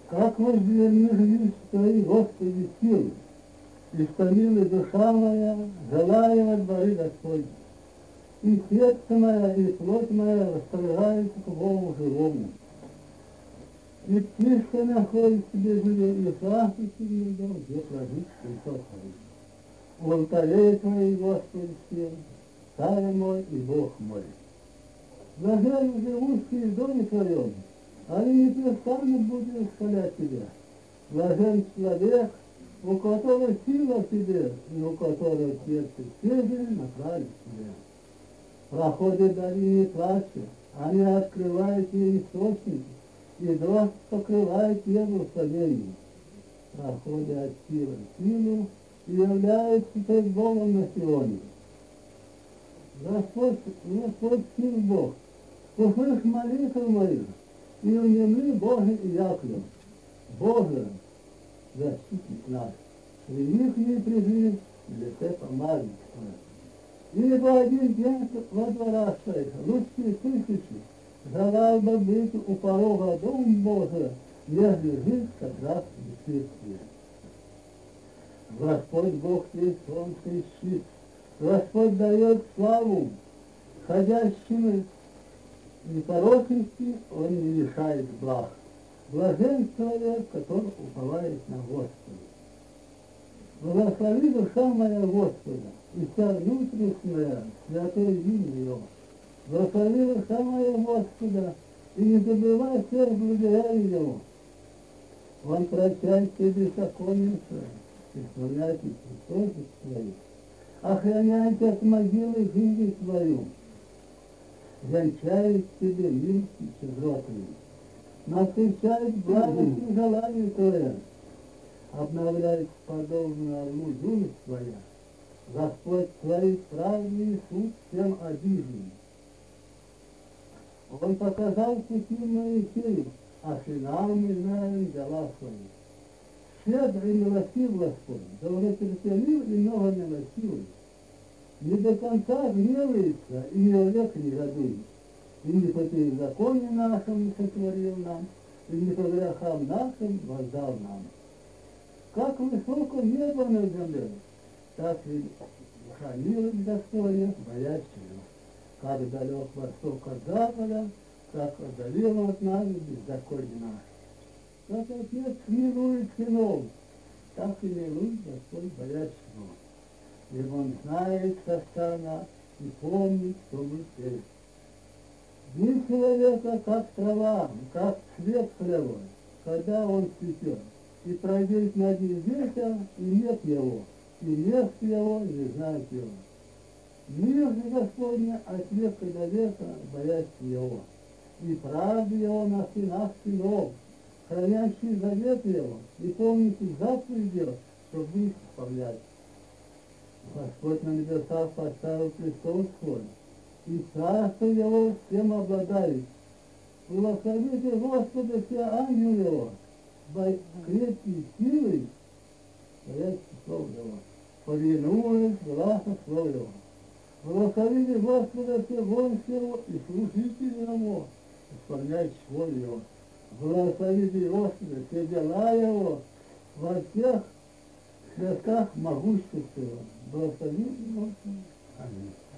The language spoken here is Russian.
Как возвернись Твои, Господи, силы, истомила душа моя, желая во дворы Господь. И сердце моя, и плоть моя восторгаются к Богу живому. И птичка находит себе жилье, и шахты себе дом, где прожить Христос Твой. В алтаре Твоей, Господи, все, Царь мой и Бог мой. Блажен живущий в доме Твоем, они непрестанно будут восхвалять Тебя. Блажен человек, у которого сила в тебе, и у которого сердце свежее направит тебя. Проходят долины плача, они открывают ей источники, и дождь покрывает Иерусалим. Проходят от силы в силу и являются пред Богом на Сионе. Господь сил Бог, услышь молитву мою, и унемли Боже и Яковлев. Боже, защитник наш, прими к ней призыв, в лице помазанника. Ибо один день во дворах своих, лучше тысячи, желал бы быть у порога Дома Божия, нежели жить как раз в бесчестии. Господь Бог есть солнце и щит, Господь дает славу, ходящим непорочности Он не лишает благ. Блажен человек, который уповает на Господа. Благослови душа моя Господа, и вся внутренность моя, святое имя Его. Благослови душа моя Господа, и не забывай всех благодаря Его. Он прощает тебе беззаконие свое, исполняйте преступность свою, охраняйте от могилы жизнь свою, венчает тебе милость и щедротою, насыщает благостью желание твое, обновляет подобно орлу юность твоя. Господь творит праведный суд всем обиженным. Он показал пути Моисею, а сынам мы знаем дела свои. Щедрый и милостив Господь, долготерпелив и много милостивый. Не до конца гневается, и не век негодует, и не по беззаконию нашим сотворил нам, и не по грехам нашим воздал нам. Как высоко небо над землей, так и хранилось достоин боящего. Как далек восток от запада, так отдалил от нас беззаконие наше. Как Отец милует сынов, так и милует Господь боящего. Ибо Он знает состава и помнит, что мы есть. Дни человека, как трава, как цвет полевой, когда он цветет, и пройдет над ним ветер, и нет его, и мест его не знает его. Мир же Господня от века до века боясь его, и правда его на сынах сынов, хранящий завет его, и помните заповедь его, чтобы их исполнять. Господь на небесах поставил престол свой, и царство его всем обладает. Благословите Господа все ангелы его, крепкие силы, стоящие слов его, повинуясь глазу слов его. Благословите Господа все воинства его и служители его, исполняющие волю его. Благословите Господа все дела его во всех святах могущества его. Благословите Господа. Аминь.